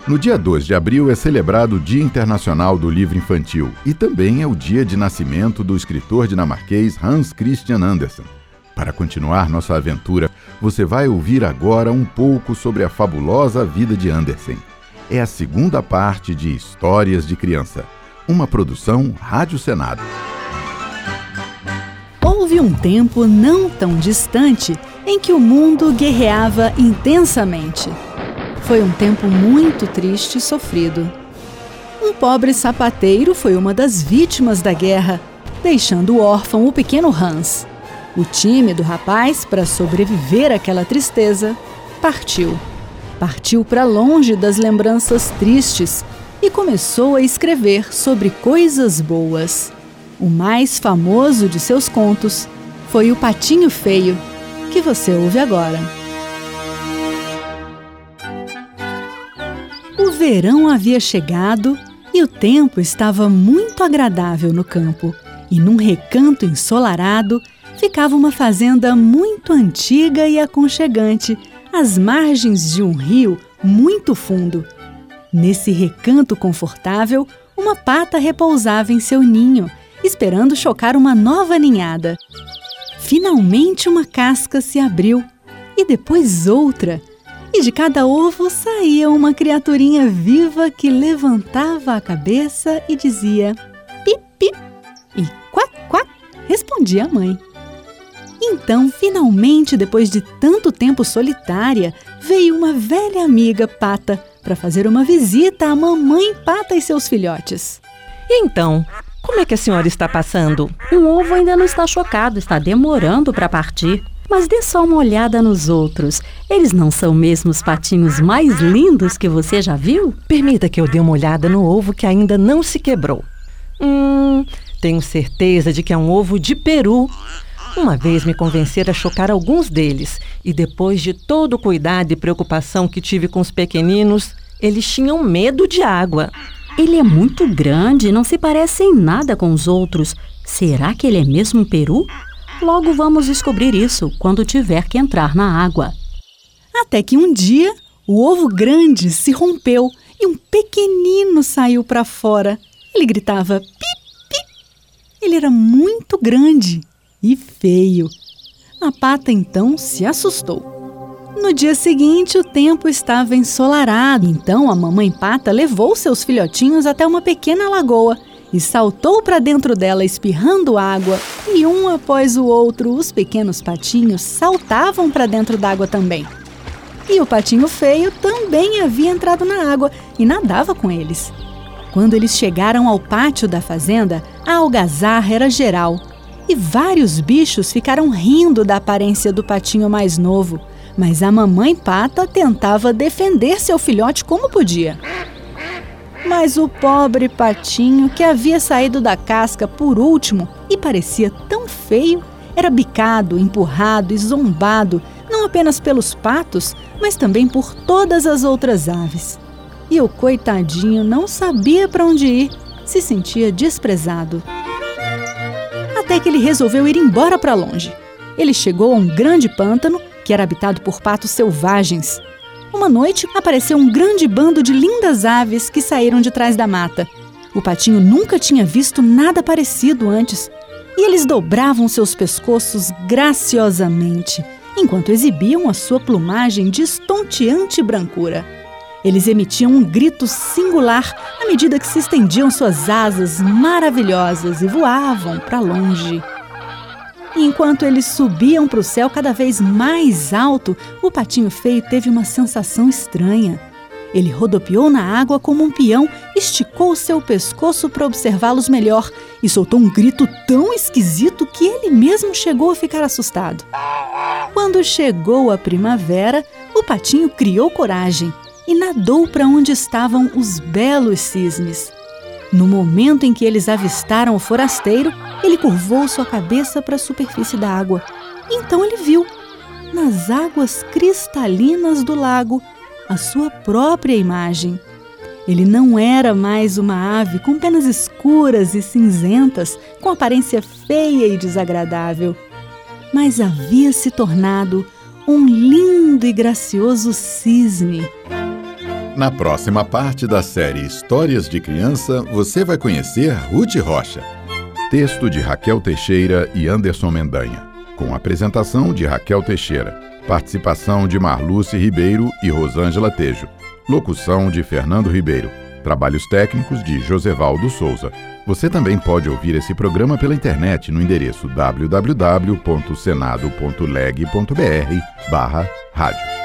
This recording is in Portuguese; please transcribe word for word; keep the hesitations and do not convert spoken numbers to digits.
No dia dois de abril é celebrado o Dia Internacional do Livro Infantil e também é o dia de nascimento do escritor dinamarquês Hans Christian Andersen. Para continuar nossa aventura, você vai ouvir agora um pouco sobre a fabulosa vida de Andersen. É a segunda parte de Histórias de Criança, uma produção Rádio Senado. Houve um tempo não tão distante em que o mundo guerreava intensamente. Foi um tempo muito triste e sofrido. Um pobre sapateiro foi uma das vítimas da guerra, deixando órfão o pequeno Hans. O tímido rapaz, para sobreviver àquela tristeza, partiu. Partiu para longe das lembranças tristes e começou a escrever sobre coisas boas. O mais famoso de seus contos foi O Patinho Feio, que você ouve agora. O verão havia chegado e o tempo estava muito agradável no campo. E num recanto ensolarado ficava uma fazenda muito antiga e aconchegante, às margens de um rio muito fundo. Nesse recanto confortável, uma pata repousava em seu ninho, esperando chocar uma nova ninhada. Finalmente uma casca se abriu, e depois outra, e de cada ovo saía uma criaturinha viva que levantava a cabeça e dizia pip, pip, e quac, quac, respondia a mãe. Então, finalmente, depois de tanto tempo solitária, veio uma velha amiga pata para fazer uma visita à mamãe pata e seus filhotes. Então, como é que a senhora está passando? O ovo ainda não está chocado, está demorando para partir. Mas dê só uma olhada nos outros. Eles não são mesmo os patinhos mais lindos que você já viu? Permita que eu dê uma olhada no ovo que ainda não se quebrou. Hum, tenho certeza de que é um ovo de peru. Uma vez me convenceram a chocar alguns deles, e depois de todo o cuidado e preocupação que tive com os pequeninos, eles tinham medo de água. Ele é muito grande e não se parece em nada com os outros. Será que ele é mesmo um peru? Logo vamos descobrir isso quando tiver que entrar na água. Até que um dia, o ovo grande se rompeu e um pequenino saiu para fora. Ele gritava pip, pip. Ele era muito grande e feio. A pata então se assustou. No dia seguinte, o tempo estava ensolarado. Então a mamãe pata levou seus filhotinhos até uma pequena lagoa e saltou para dentro dela espirrando água, e um após o outro os pequenos patinhos saltavam para dentro d'água também. E o patinho feio também havia entrado na água e nadava com eles. Quando eles chegaram ao pátio da fazenda, a algazarra era geral, e vários bichos ficaram rindo da aparência do patinho mais novo, mas a mamãe pata tentava defender seu filhote como podia. Mas o pobre patinho, que havia saído da casca por último e parecia tão feio, era bicado, empurrado e zombado, não apenas pelos patos, mas também por todas as outras aves. E o coitadinho não sabia para onde ir, se sentia desprezado. Até que ele resolveu ir embora para longe. Ele chegou a um grande pântano que era habitado por patos selvagens. Uma noite, apareceu um grande bando de lindas aves que saíram de trás da mata. O patinho nunca tinha visto nada parecido antes, e eles dobravam seus pescoços graciosamente, enquanto exibiam a sua plumagem de estonteante brancura. Eles emitiam um grito singular à medida que se estendiam suas asas maravilhosas e voavam para longe. Enquanto eles subiam para o céu cada vez mais alto, o patinho feio teve uma sensação estranha. Ele rodopiou na água como um peão, esticou seu pescoço para observá-los melhor e soltou um grito tão esquisito que ele mesmo chegou a ficar assustado. Quando chegou a primavera, o patinho criou coragem e nadou para onde estavam os belos cisnes. No momento em que eles avistaram o forasteiro, ele curvou sua cabeça para a superfície da água. Então ele viu, nas águas cristalinas do lago, a sua própria imagem. Ele não era mais uma ave com penas escuras e cinzentas, com aparência feia e desagradável, mas havia se tornado um lindo e gracioso cisne. Na próxima parte da série Histórias de Criança, você vai conhecer Ruth Rocha. Texto de Raquel Teixeira e Anderson Mendanha, com apresentação de Raquel Teixeira, participação de Marluce Ribeiro e Rosângela Tejo, locução de Fernando Ribeiro, trabalhos técnicos de Josevaldo Souza. Você também pode ouvir esse programa pela internet no endereço w w w ponto senado ponto leg ponto b r barra rádio.